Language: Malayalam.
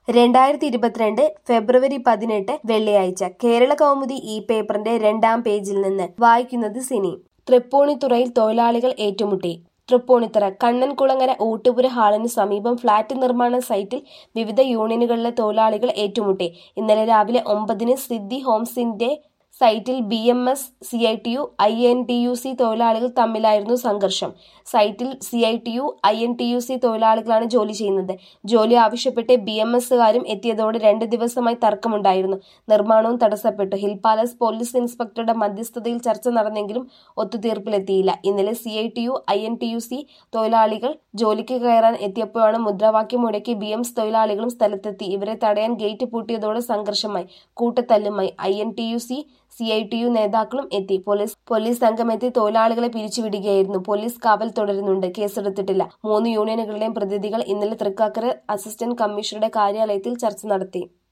2022 ഫെബ്രുവരി 18 വെള്ളിയാഴ്ച കേരള കൗമുദി ഈ പേപ്പറിന്റെ 2-ാം പേജിൽ നിന്ന് വായിക്കുന്നത് സിനി. തൃപ്പൂണിത്തുറയിൽ തൊഴിലാളികൾ ഏറ്റുമുട്ടി. തൃപ്പൂണിത്തുറ കണ്ണൻകുളങ്ങര ഊട്ടുപുര ഹാളിന് സമീപം ഫ്ളാറ്റ് നിർമ്മാണ സൈറ്റിൽ വിവിധ യൂണിയനുകളിലെ തൊഴിലാളികൾ ഏറ്റുമുട്ടി. ഇന്നലെ രാവിലെ 9-ന് സിദ്ധി ഹോംസിന്റെ സൈറ്റിൽ BMS, CITU, INTUC തൊഴിലാളികൾ തമ്മിലായിരുന്നു സംഘർഷം. സൈറ്റിൽ CITU, INTUC തൊഴിലാളികളാണ് ജോലി ചെയ്യുന്നത്. ജോലി ആവശ്യപ്പെട്ട് BMSകാരും എത്തിയതോടെ 2 ദിവസമായി തർക്കമുണ്ടായിരുന്നു. നിർമ്മാണവും തടസ്സപ്പെട്ടു. ഹിൽ പാലസ് പോലീസ് ഇൻസ്പെക്ടറുടെ മധ്യസ്ഥതയിൽ ചർച്ച നടന്നെങ്കിലും ഒത്തുതീർപ്പിലെത്തിയില്ല. ഇന്നലെ CITU, INTUC തൊഴിലാളികൾ ജോലിക്ക് കയറാൻ എത്തിയപ്പോഴാണ് മുദ്രാവാക്യം മുഴക്കി BMS തൊഴിലാളികളും സ്ഥലത്തെത്തി. ഇവരെ തടയാൻ ഗേറ്റ് പൂട്ടിയതോടെ സംഘർഷമായി, കൂട്ടത്തല്ലുമായി. INTUC, CITU നേതാക്കളും എത്തി. പോലീസ് സംഘമെത്തി തൊഴിലാളികളെ പിരിച്ചുവിടുകയായിരുന്നു. പോലീസ് കാവൽ തുടരുന്നുണ്ട്. കേസെടുത്തിട്ടില്ല. 3 യൂണിയനുകളിലെയും പ്രതിനിധികൾ ഇന്നലെ തൃക്കാക്കര അസിസ്റ്റന്റ് കമ്മീഷണറുടെ കാര്യാലയത്തിൽ ചർച്ച നടത്തി.